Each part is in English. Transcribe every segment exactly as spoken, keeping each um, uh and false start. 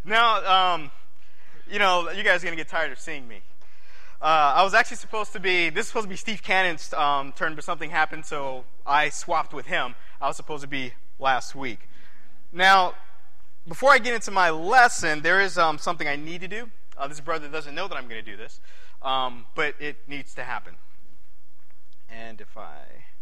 Now, um, you know, you guys are going to get tired of seeing me. Uh, I was actually supposed to be, this was supposed to be Steve Cannon's um, turn, but something happened, so I swapped with him. I was supposed to be last week. Now, before I get into my lesson, there is um, something I need to do. Uh, this brother doesn't know that I'm going to do this, um, but it needs to happen. And if I...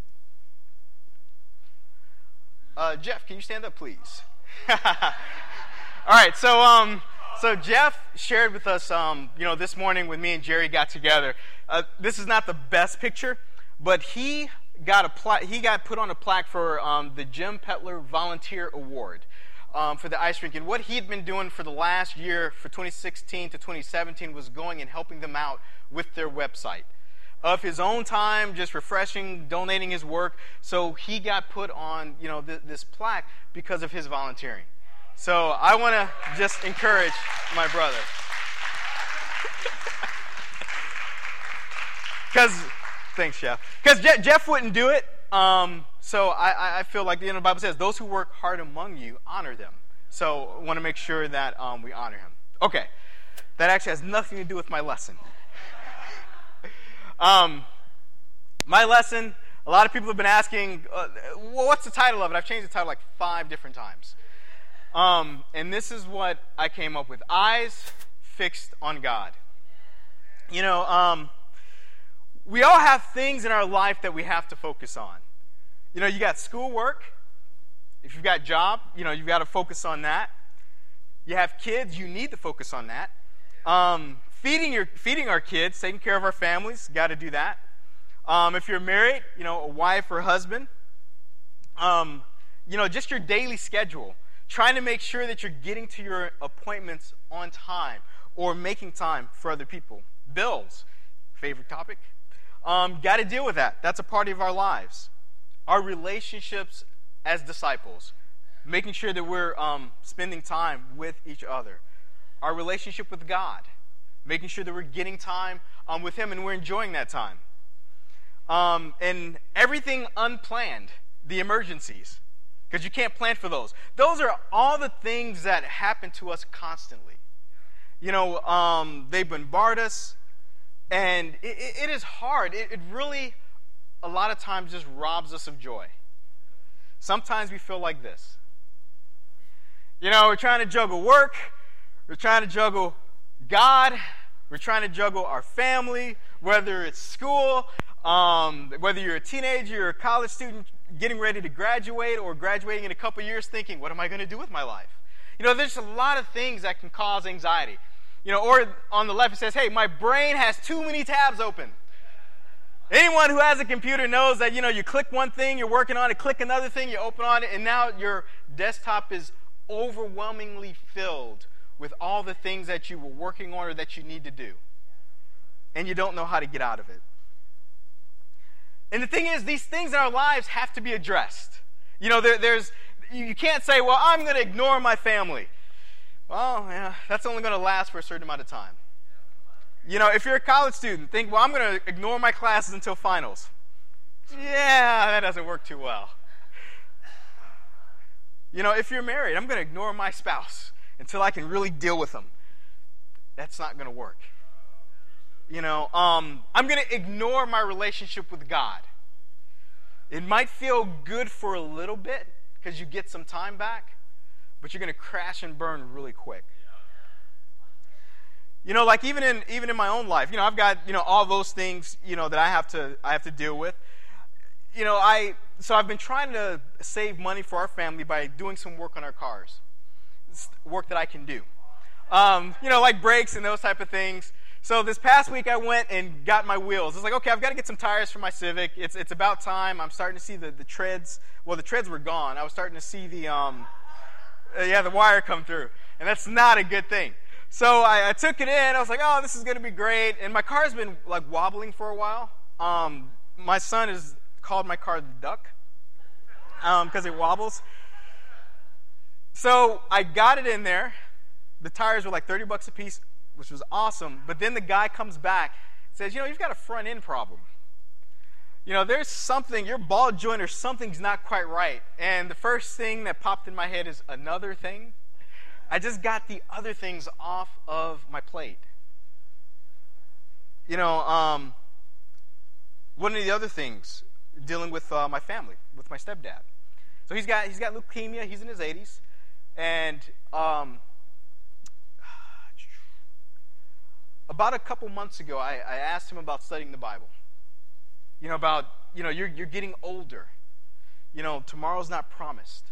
Uh, Jeff, can you stand up, please? All right, so um, so Jeff shared with us, um, you know, this morning when me and Jerry got together. Uh, this is not the best picture, but he got a pla- he got put on a plaque for um, the Jim Petler Volunteer Award um, for the ice rink. And what he'd been doing for the last year, for twenty sixteen to twenty seventeen, was going and helping them out with their website. Of his own time, just refreshing, donating his work. So he got put on, you know, th- this plaque because of his volunteering. So I want to just encourage my brother. Because, thanks, Jeff. Because Je- Jeff wouldn't do it. Um, so I, I feel like, you know, the Bible says, those who work hard among you, honor them. So I want to make sure that um, we honor him. Okay. That actually has nothing to do with my lesson. Um, my lesson, a lot of people have been asking, uh, what's the title of it? I've changed the title like five different times. Um, and this is what I came up with. Eyes fixed on God. You know, um, we all have things in our life that we have to focus on. You know, you got schoolwork. If you've got a job, you know, you've got to focus on that. You have kids, you need to focus on that. Um, feeding your feeding our kids, taking care of our families, got to do that. Um, if you're married, you know, a wife or husband, um, you know, just your daily schedule, trying to make sure that you're getting to your appointments on time or making time for other people. Bills, favorite topic. Um, got to deal with that. That's a part of our lives. Our relationships as disciples, making sure that we're um, spending time with each other. Our relationship with God, making sure that we're getting time um, with Him and we're enjoying that time. Um, and everything unplanned, the emergencies, because you can't plan for those. Those are all the things that happen to us constantly. You know, um, they bombard us, and it, it is hard. It, it really, a lot of times, just robs us of joy. Sometimes we feel like this. You know, we're trying to juggle work. We're trying to juggle God. We're trying to juggle our family, whether it's school, um, whether you're a teenager or a college student getting ready to graduate or graduating in a couple years thinking, what am I going to do with my life? You know, there's a lot of things that can cause anxiety. You know, or on the left it says, hey, my brain has too many tabs open. Anyone who has a computer knows that, you know, you click one thing, you're working on it, click another thing, you open on it, and now your desktop is overwhelmingly filled with all the things that you were working on or that you need to do. And you don't know how to get out of it. And the thing is, these things in our lives have to be addressed. You know, there, there's you can't say, well, I'm going to ignore my family. Well, yeah, that's only going to last for a certain amount of time. You know, if you're a college student, think, well, I'm going to ignore my classes until finals. Yeah, that doesn't work too well. You know, if you're married, I'm going to ignore my spouse until I can really deal with them. That's not going to work. You know, um, I'm going to ignore my relationship with God. It might feel good for a little bit because you get some time back, but you're going to crash and burn really quick. You know, like even in even in my own life, you know, I've got, you know, all those things, you know, that I have to I have to deal with. You know, I so I've been trying to save money for our family by doing some work on our cars. It's work that I can do. Um, you know, like brakes and those type of things. So this past week I went and got my wheels. It's like, okay, I've got to get some tires for my Civic. It's it's about time. I'm starting to see the, the treads. Well, the treads were gone. I was starting to see the um uh, yeah, the wire come through. And that's not a good thing. So I, I took it in. I was like, oh, this is going to be great. And my car's been like wobbling for a while. Um, my son has called my car the duck because um, it wobbles. So I got it in there. The tires were like thirty bucks a piece, which was awesome. But then the guy comes back and says, you know, you've got a front end problem. You know, there's something, your ball joint or something's not quite right. And the first thing that popped in my head is another thing. I just got the other things off of my plate. You know, um, one of the other things, dealing with uh, my family, with my stepdad. So he's got he's got leukemia. He's in his eighties, and um, about a couple months ago, I, I asked him about studying the Bible. You know, about you know you're you're getting older. You know, tomorrow's not promised.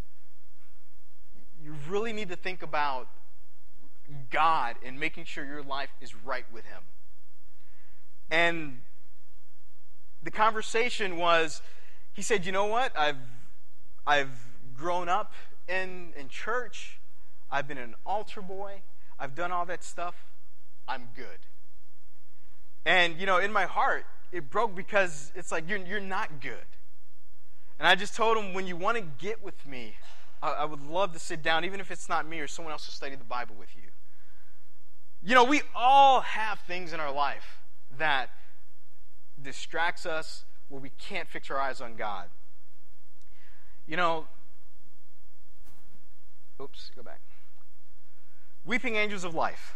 You really need to think about God and making sure your life is right with Him. And the conversation was, he said, you know what? I've I've grown up in, in church. I've been an altar boy. I've done all that stuff. I'm good. And, you know, in my heart, it broke because it's like, you're, you're not good. And I just told him, when you want to get with me, I, I would love to sit down, even if it's not me or someone else to study the Bible with you. You know, we all have things in our life that distracts us where we can't fix our eyes on God. You know, oops, go back. Weeping angels of life.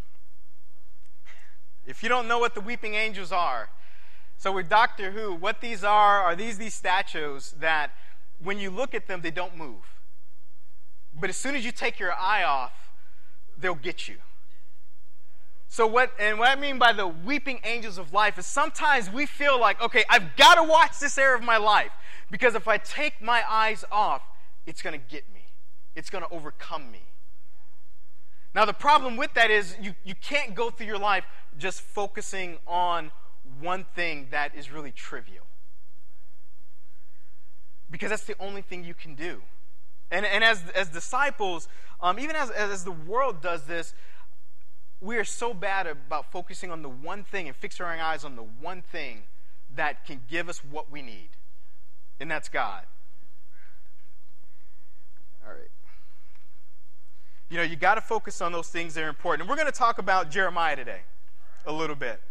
If you don't know what the weeping angels are, so with Doctor Who, what these are, are these these statues that when you look at them, they don't move. But as soon as you take your eye off, they'll get you. So what, and what I mean by the weeping angels of life is sometimes we feel like, okay, I've got to watch this area of my life, because if I take my eyes off, it's going to get me. It's going to overcome me. Now the problem with that is you, you can't go through your life just focusing on one thing that is really trivial. Because that's the only thing you can do. And, and as, as disciples, um, even as, as the world does this, we are so bad about focusing on the one thing and fixing our eyes on the one thing that can give us what we need. And that's God. All right. You know, you got to focus on those things that are important. And we're going to talk about Jeremiah today a little bit.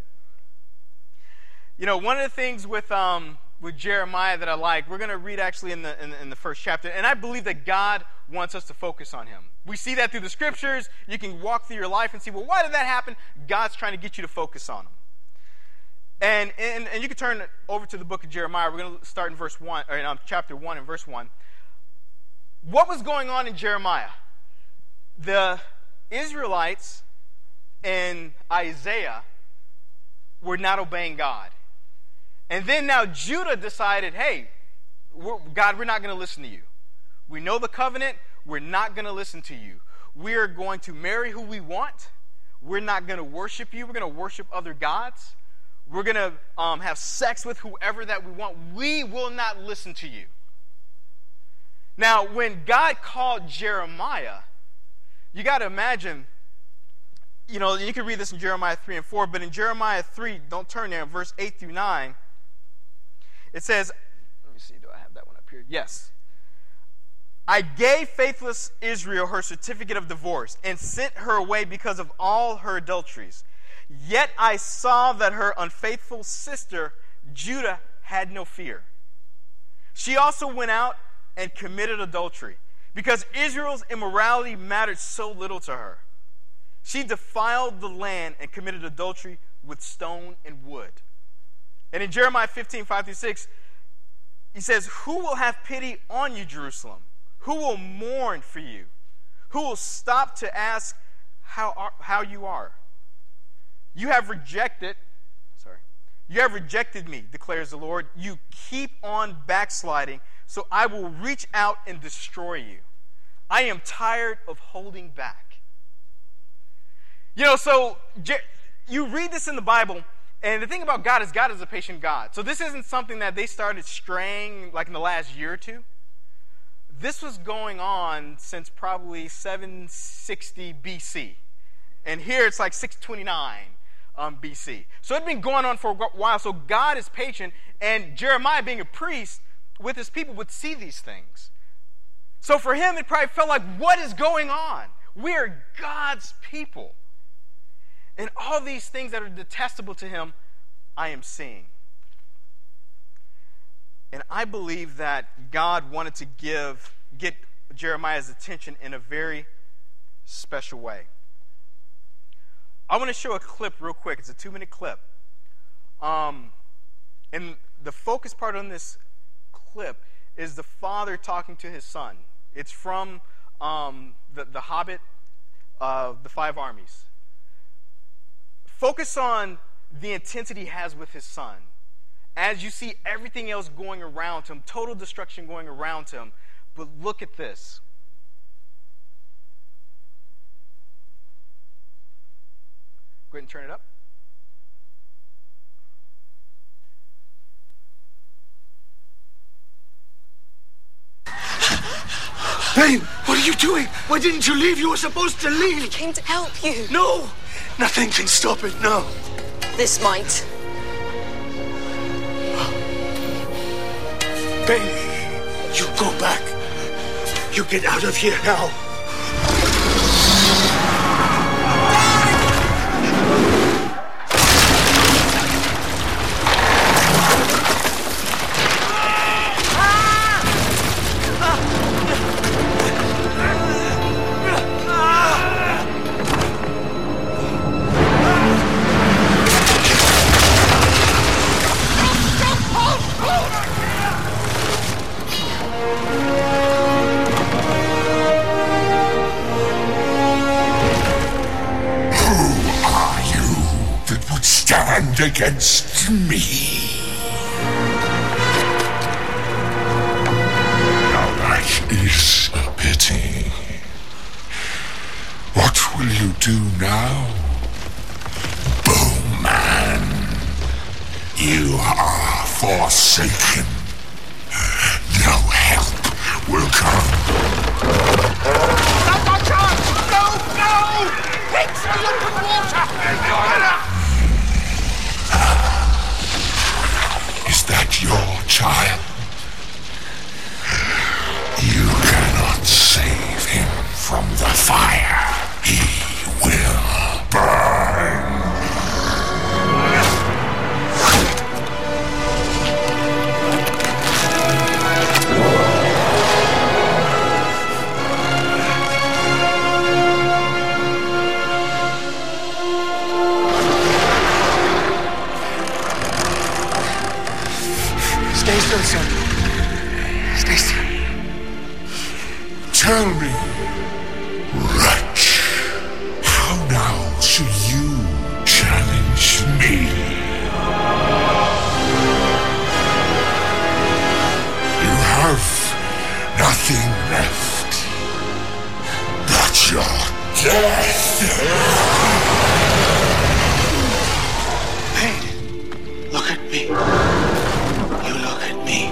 You know, one of the things with um, with Jeremiah that I like, we're going to read actually in the in, in the first chapter, and I believe that God wants us to focus on Him. We see that through the Scriptures. You can walk through your life and see, well, why did that happen? God's trying to get you to focus on Him. And and, and you can turn over to the book of Jeremiah. We're going to start in verse one, or in um, chapter one and verse one. What was going on in Jeremiah? The Israelites and Isaiah were not obeying God. And then now Judah decided, hey, we're, God, we're not going to listen to you. We know the covenant. We're not going to listen to you. We're going to marry who we want. We're not going to worship you. We're going to worship other gods. We're going to um, have sex with whoever that we want. We will not listen to you. Now, when God called Jeremiah, you got to imagine, you know, you can read this in Jeremiah three and four, but in Jeremiah three, don't turn there, in verse eight through nine, it says, let me see, do I have that one up here? Yes. I gave faithless Israel her certificate of divorce and sent her away because of all her adulteries. Yet I saw that her unfaithful sister, Judah, had no fear. She also went out and committed adultery because Israel's immorality mattered so little to her. She defiled the land and committed adultery with stone and wood. And in Jeremiah fifteen, five through six, he says, who will have pity on you, Jerusalem? Who will mourn for you? Who will stop to ask how, are, how you are? You have rejected, sorry, you have rejected me, declares the Lord. You keep on backsliding, so I will reach out and destroy you. I am tired of holding back. You know, so you read this in the Bible, and the thing about God is God is a patient God. So this isn't something that they started straying like in the last year or two. This was going on since probably seven sixty B C. And here it's like six twenty-nine um, B C. So it's been going on for a while. So God is patient, and Jeremiah, being a priest with his people, would see these things. So for him, it probably felt like, what is going on? We are God's people. And all these things that are detestable to him, I am seeing. And I believe that God wanted to give, get Jeremiah's attention in a very special way. I want to show a clip real quick. It's a two-minute clip. Um, and the focus part on this clip is the father talking to his son. It's from um, the, the Hobbit, uh, the Five Armies. Focus on the intensity he has with his son. As you see everything else going around him, total destruction going around him, but look at this. Go ahead and turn it up. Bane, what are you doing? Why didn't you leave? You were supposed to leave. I came to help you. No, nothing can stop it now. This might. Bane, you go back. You get out of here now. Against me. Now that is a pity. What will you do now, Bowman? You are forsaken. No help will come. Not my chance! No, no! Wait for the open water! Is that your child? You cannot save him from the fire. He will burn. Stay still, son. Stay still. Tell me, wretch, how now should you challenge me? You have nothing left but your death. Bane, look at me. You look at me.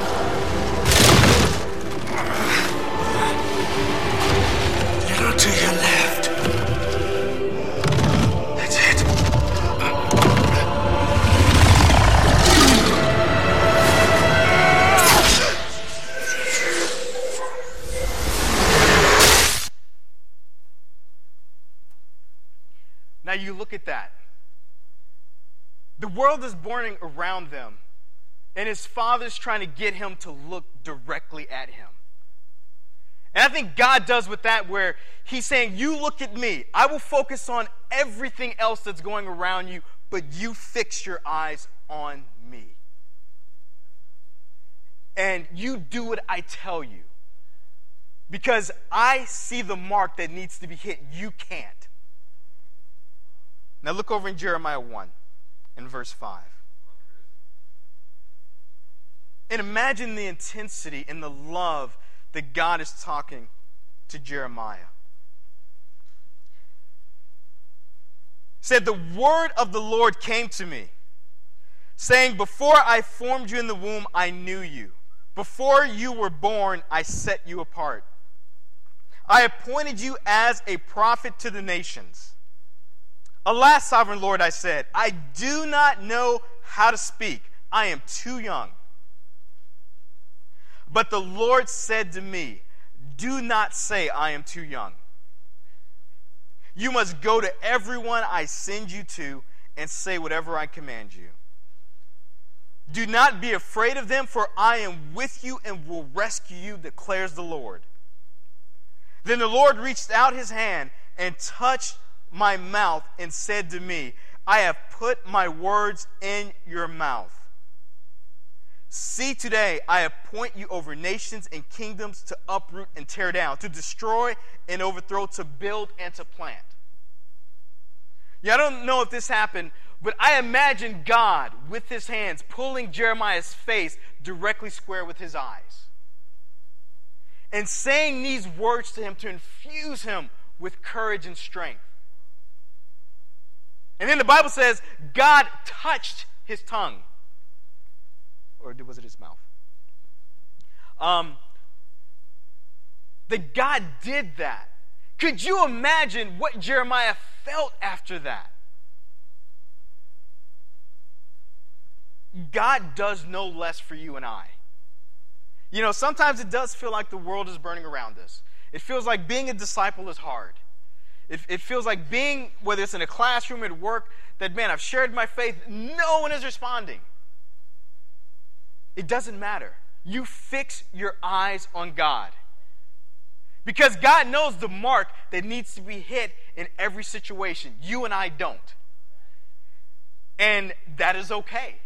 Little to your left. That's it. Now you look at that. The world is burning around them. And his father's trying to get him to look directly at him. And I think God does with that, where he's saying, you look at me. I will focus on everything else that's going around you, but you fix your eyes on me. And you do what I tell you. Because I see the mark that needs to be hit. You can't. Now look over in Jeremiah one, in verse five. And imagine the intensity and the love that God is talking to Jeremiah. He said, the word of the Lord came to me, saying, before I formed you in the womb, I knew you. Before you were born, I set you apart. I appointed you as a prophet to the nations. Alas, sovereign Lord, I said, I do not know how to speak. I am too young. But the Lord said to me, do not say I am too young. You must go to everyone I send you to and say whatever I command you. Do not be afraid of them, for I am with you and will rescue you, declares the Lord. Then the Lord reached out his hand and touched my mouth and said to me, I have put my words in your mouth. See, today I appoint you over nations and kingdoms to uproot and tear down, to destroy and overthrow, to build and to plant. Yeah, I don't know if this happened, but I imagine God with his hands pulling Jeremiah's face directly square with his eyes and saying these words to him to infuse him with courage and strength. And then the Bible says God touched his tongue. Or was it his mouth? Um, that God did that. Could you imagine what Jeremiah felt after that? God does no less for you and I. You know, sometimes it does feel like the world is burning around us. It feels like being a disciple is hard. It, it feels like being, whether it's in a classroom, at work, that, man, I've shared my faith, no one is responding. It doesn't matter. You fix your eyes on God. Because God knows the mark that needs to be hit in every situation. You and I don't. And that is okay.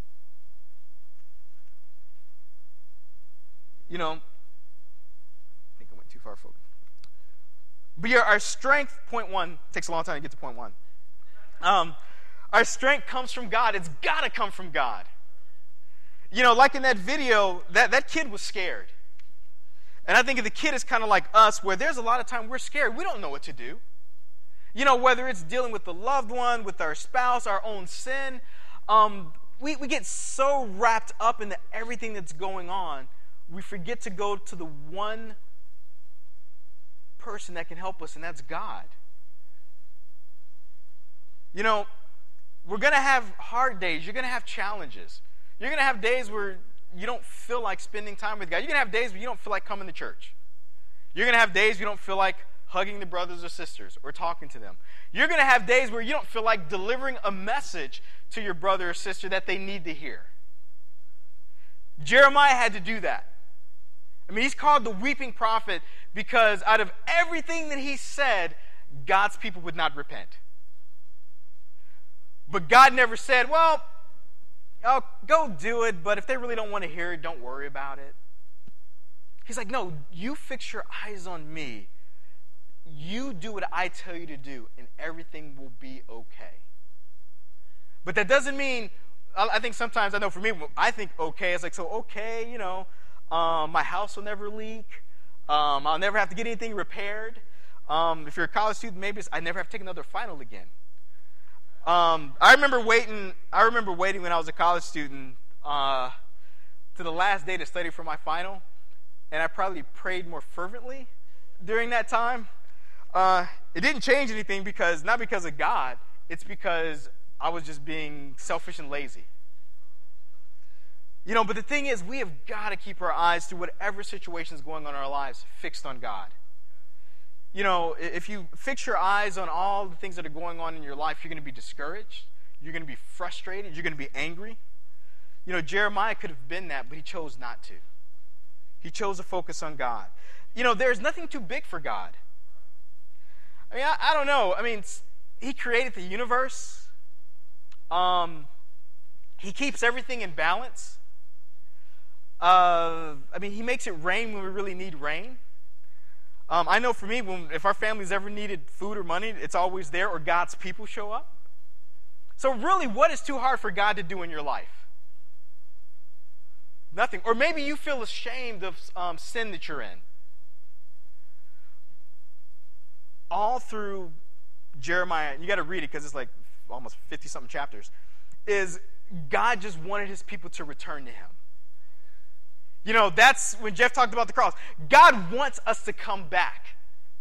You know, I think I went too far forward. But yeah, our strength, point one, takes a long time to get to point one. Um, our strength comes from God. It's got to come from God. You know, like in that video, that, that kid was scared. And I think the kid is kind of like us, where there's a lot of time we're scared. We don't know what to do. You know, whether it's dealing with the loved one, with our spouse, our own sin, um, we, we get so wrapped up into everything that's going on, we forget to go to the one person that can help us, and that's God. You know, we're going to have hard days. You're going to have challenges. You're going to have days where you don't feel like spending time with God. You're going to have days where you don't feel like coming to church. You're going to have days you don't feel like hugging the brothers or sisters or talking to them. You're going to have days where you don't feel like delivering a message to your brother or sister that they need to hear. Jeremiah had to do that. I mean, he's called the weeping prophet because out of everything that he said, God's people would not repent. But God never said, well, oh, go do it, but if they really don't want to hear it, don't worry about it. He's like, no, you fix your eyes on me. You do what I tell you to do, and everything will be okay. But that doesn't mean, I think sometimes, I know for me, I think okay, it's like, so okay, you know, um, my house will never leak. Um, I'll never have to get anything repaired. Um, if you're a college student, maybe it's, I never have to take another final again. Um, I remember waiting. I remember waiting when I was a college student uh, to the last day to study for my final, and I probably prayed more fervently during that time. Uh, it didn't change anything because not because of God. It's because I was just being selfish and lazy. You know, but the thing is, we have got to keep our eyes through whatever situation is going on in our lives fixed on God. You know, if you fix your eyes on all the things that are going on in your life, you're going to be discouraged. You're going to be frustrated. You're going to be angry. You know, Jeremiah could have been that, but he chose not to. He chose to focus on God. You know, there's nothing too big for God. I mean, I, I don't know. I mean, he created the universe. Um, he keeps everything in balance. Uh, I mean, he makes it rain when we really need rain. Um, I know for me, when, if our families ever needed food or money, it's always there, or God's people show up. So really, what is too hard for God to do in your life? Nothing. Or maybe you feel ashamed of um, sin that you're in. All through Jeremiah, you got to read it because it's like almost fifty-something chapters, is God just wanted his people to return to him. You know, that's when Jeff talked about the cross. God wants us to come back.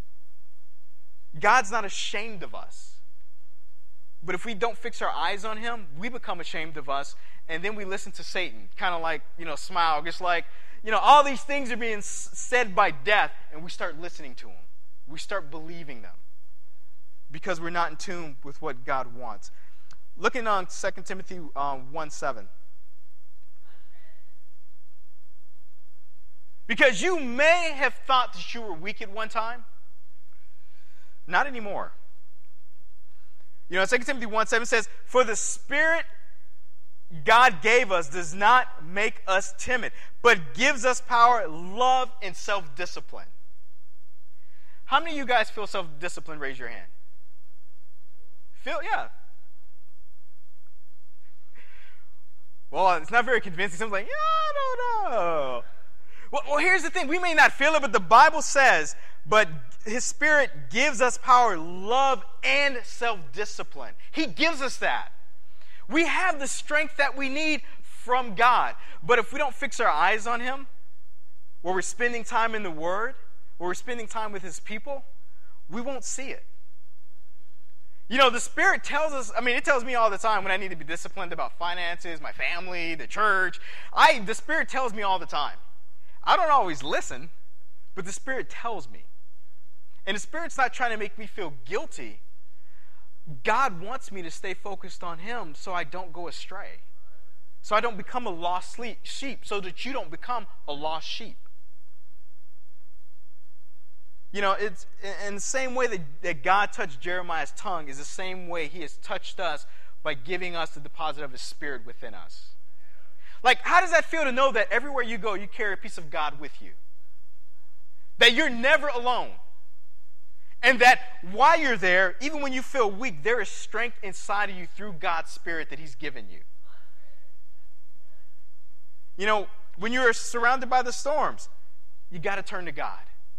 God's not ashamed of us. But if we don't fix our eyes on him, we become ashamed of us, and then we listen to Satan, kind of like, you know, smile, just like, you know, all these things are being s- said by death, and we start listening to them. We start believing them because we're not in tune with what God wants. Looking on Second Timothy um, one seven. Because you may have thought that you were weak at one time, Not anymore. You know, Second Timothy one seven says, for the Spirit God gave us does not make us timid, but gives us power, love, and self-discipline. How many of you guys feel self-discipline? Raise your hand. Feel, yeah. Well, it's not very convincing. Someone's like, yeah, I don't know. Well, well, here's the thing. We may not feel it, but the Bible says, but His Spirit gives us power, love, and self-discipline. He gives us that. We have the strength that we need from God. But if we don't fix our eyes on Him, where we're spending time in the Word, where we're spending time with His people, we won't see it. You know, the Spirit tells us, I mean, it tells me all the time when I need to be disciplined about finances, my family, the church. I, the Spirit tells me all the time. I don't always listen, but the Spirit tells me. And the Spirit's not trying to make me feel guilty. God wants me to stay focused on Him so I don't go astray. So I don't become a lost sheep, so that you don't become a lost sheep. You know, it's in the same way that, that God touched Jeremiah's tongue is the same way He has touched us by giving us the deposit of His Spirit within us. Like, how does that feel to know that everywhere you go, you carry a piece of God with you? That you're never alone. And that while you're there, even when you feel weak, there is strength inside of you through God's Spirit that He's given you. You know, when you're surrounded by the storms, you got to turn to God.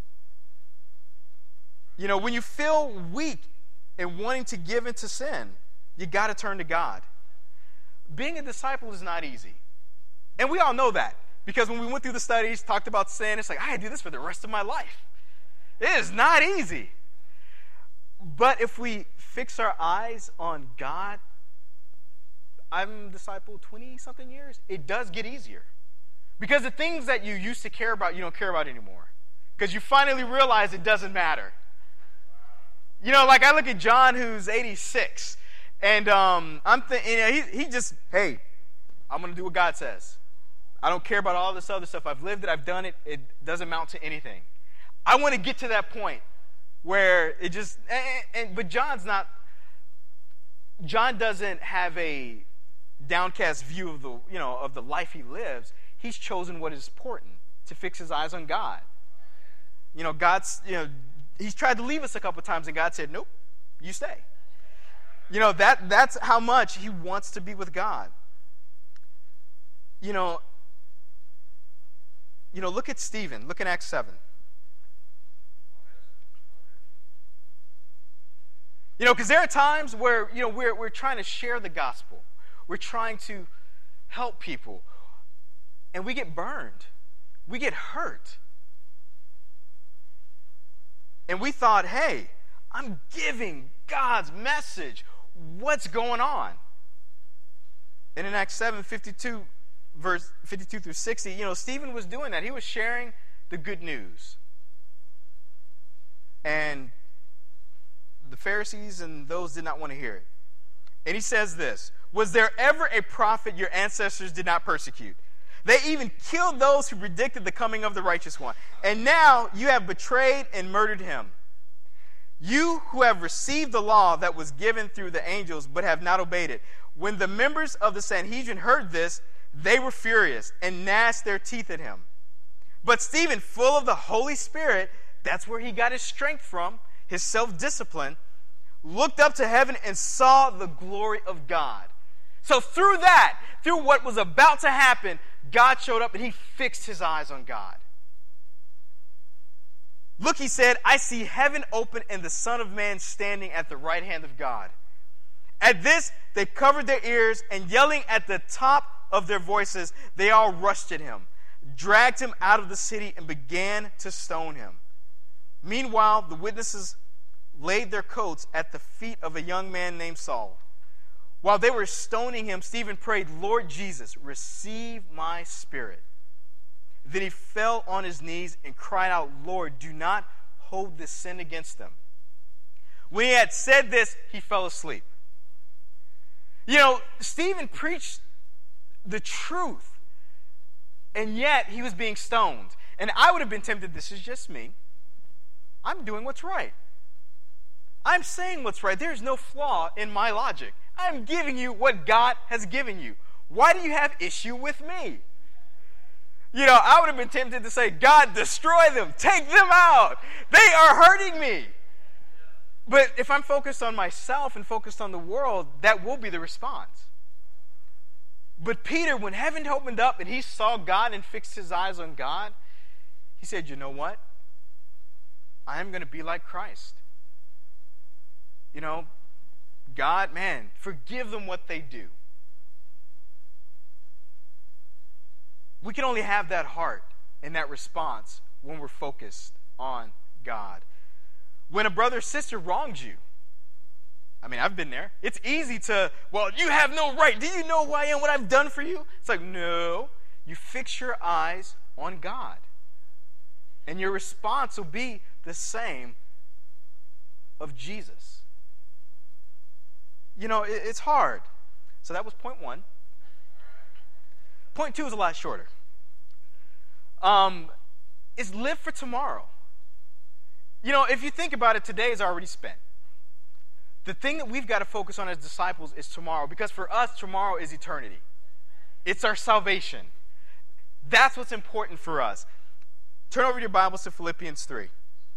You know, when you feel weak and wanting to give into sin, you got to turn to God. Being a disciple is not easy. And we all know that. Because when we went through the studies, talked about sin, it's like, I do this for the rest of my life. It is not easy. But if we fix our eyes on God, I'm a disciple twenty-something years, it does get easier. Because the things that you used to care about, you don't care about anymore. Because you finally realize it doesn't matter. You know, like I look at John, who's eighty-six, and um, I'm thinking, you know, he, he just, hey, I'm going to do what God says. I don't care about all this other stuff. I've lived it. I've done it. It doesn't amount to anything. I want to get to that point where it just, and, and, but John's not, John doesn't have a downcast view of the, you know, of the life he lives. He's chosen what is important, to fix his eyes on God. You know, God's, you know, He's tried to leave us a couple times, and God said, nope, you stay. You know, that that's how much He wants to be with God. You know, you know, look at Stephen. Look at Acts seven. You know, because there are times where, you know, we're, we're trying to share the gospel. We're trying to help people. And we get burned. We get hurt. And we thought, hey, I'm giving God's message. What's going on? And in Acts seven, fifty-two, verse fifty-two through sixty, you know, Stephen was doing that. He was sharing the good news. And the Pharisees and those did not want to hear it. And he says this, was there ever a prophet your ancestors did not persecute? They even killed those who predicted the coming of the righteous one. And now you have betrayed and murdered him. You who have received the law that was given through the angels but have not obeyed it. When the members of the Sanhedrin heard this, they were furious and gnashed their teeth at him. But Stephen, full of the Holy Spirit, that's where he got his strength from, his self-discipline, looked up to heaven and saw the glory of God. So through that, through what was about to happen, God showed up and he fixed his eyes on God. Look, he said, I see heaven open and the Son of Man standing at the right hand of God. At this, they covered their ears, and yelling at the top of their voices, they all rushed at him, dragged him out of the city, and began to stone him. Meanwhile, the witnesses laid their coats at the feet of a young man named Saul. While they were stoning him, Stephen prayed, Lord Jesus, receive my spirit. Then he fell on his knees and cried out, Lord, do not hold this sin against them. When he had said this, he fell asleep. You know, Stephen preached the truth, and yet he was being stoned. And I would have been tempted, this is just me. I'm doing what's right. I'm saying what's right. There's no flaw in my logic. I'm giving you what God has given you. Why do you have issue with me? You know, I would have been tempted to say, God, destroy them. Take them out. They are hurting me. But if I'm focused on myself and focused on the world, that will be the response. But Peter, when heaven opened up and he saw God and fixed his eyes on God, he said, you know what? I am going to be like Christ. You know, God, man, forgive them what they do. We can only have that heart and that response when we're focused on God. When a brother or sister wrongs you, I mean, I've been there. It's easy to, well, you have no right. Do you know who I am, what I've done for you? It's like, no. You fix your eyes on God. And your response will be the same of Jesus. You know, it, it's hard. So that was point one. Point two is a lot shorter. Um, is live for tomorrow. You know, if you think about it, today is already spent. The thing that we've got to focus on as disciples is tomorrow, because for us, tomorrow is eternity. It's our salvation. That's what's important for us. Turn over your Bibles to Philippians three.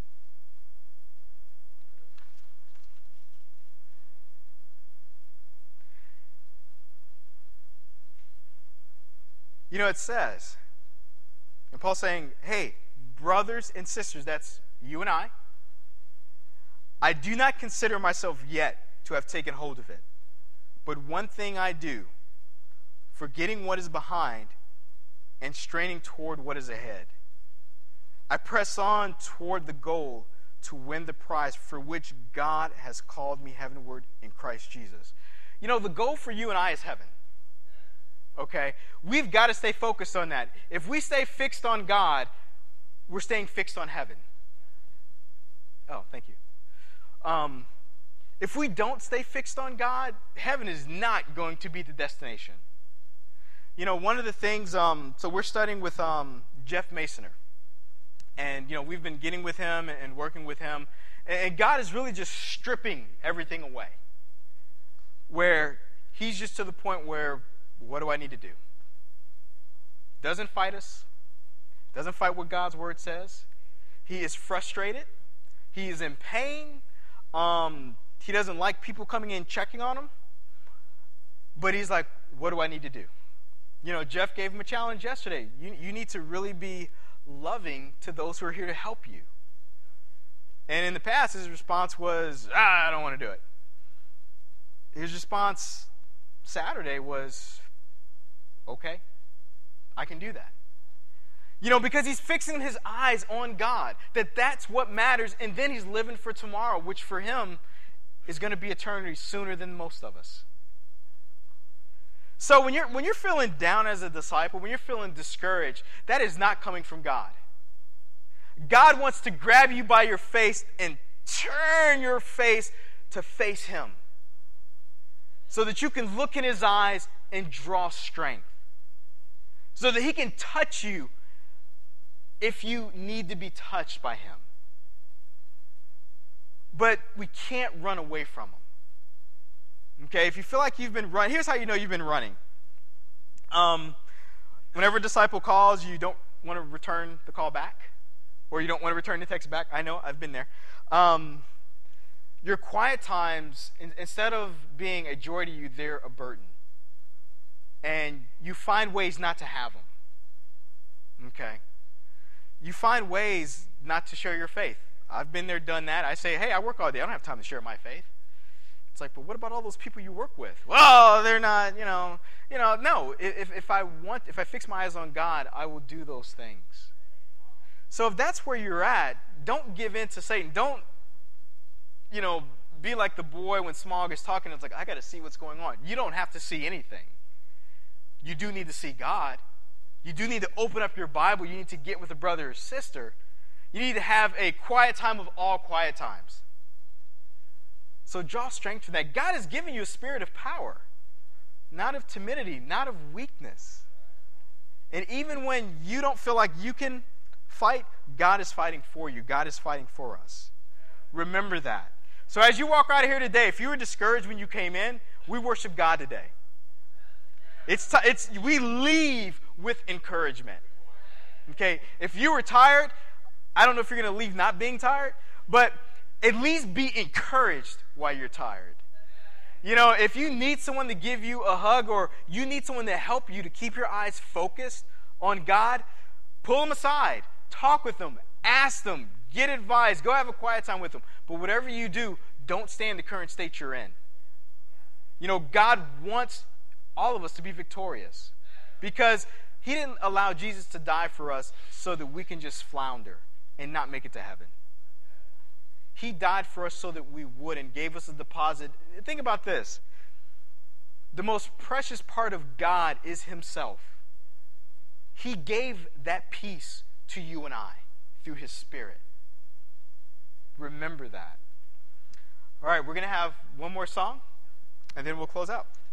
You know, it says, and Paul's saying, hey, brothers and sisters, that's you and I, I do not consider myself yet to have taken hold of it. But one thing I do, forgetting what is behind and straining toward what is ahead, I press on toward the goal to win the prize for which God has called me heavenward in Christ Jesus. You know, the goal for you and I is heaven. Okay? We've got to stay focused on that. If we stay fixed on God, we're staying fixed on heaven. Oh, thank you. Um, if we don't stay fixed on God, heaven is not going to be the destination. You know, one of the things, um, so we're studying with um, Jeff Masoner. And, you know, we've been getting with him and working with him. And God is really just stripping everything away. Where he's just to the point where, what do I need to do? Doesn't fight us. Doesn't fight what God's word says. He is frustrated. He is in pain. Um, he doesn't like people coming in checking on him. But he's like, what do I need to do? You know, Jeff gave him a challenge yesterday. You, you need to really be loving to those who are here to help you. And in the past, his response was, ah, I don't want to do it. His response Saturday was, okay, I can do that. You know, because he's fixing his eyes on God, that that's what matters, and then he's living for tomorrow, which for him is going to be eternity sooner than most of us. So when you're when you're feeling down as a disciple, when you're feeling discouraged, that is not coming from God. God wants to grab you by your face and turn your face to face him, so that you can look in his eyes and draw strength, so that he can touch you if you need to be touched by him. But we can't run away from him. Okay, if you feel like you've been running, here's how you know you've been running. Um, whenever a disciple calls, you don't want to return the call back, or you don't want to return the text back. I know, I've been there. Um, your quiet times, in, instead of being a joy to you, they're a burden. And you find ways not to have them. Okay? You find ways not to share your faith. I've been there, done that. I say, hey, I work all day. I don't have time to share my faith. It's like, but what about all those people you work with? Well, they're not, you know, you know, no. If, if I want, if I fix my eyes on God, I will do those things. So if that's where you're at, don't give in to Satan. Don't, you know, be like the boy when Smog is talking. It's like, I got to see what's going on. You don't have to see anything. You do need to see God. You do need to open up your Bible. You need to get with a brother or sister. You need to have a quiet time of all quiet times. So draw strength from that. God has given you a spirit of power, not of timidity, not of weakness. And even when you don't feel like you can fight, God is fighting for you. God is fighting for us. Remember that. So as you walk out of here today, if you were discouraged when you came in, we worship God today. It's, t- it's we leave with encouragement. Okay? If you were tired, I don't know if you're going to leave not being tired, but at least be encouraged while you're tired. You know, if you need someone to give you a hug or you need someone to help you to keep your eyes focused on God, pull them aside. Talk with them. Ask them. Get advice. Go have a quiet time with them. But whatever you do, don't stay in the current state you're in. You know, God wants all of us to be victorious because he didn't allow Jesus to die for us so that we can just flounder and not make it to heaven. He died for us so that we would and gave us a deposit. Think about this. The most precious part of God is himself. He gave that peace to you and I through his Spirit. Remember that. All right, we're going to have one more song, and then we'll close out.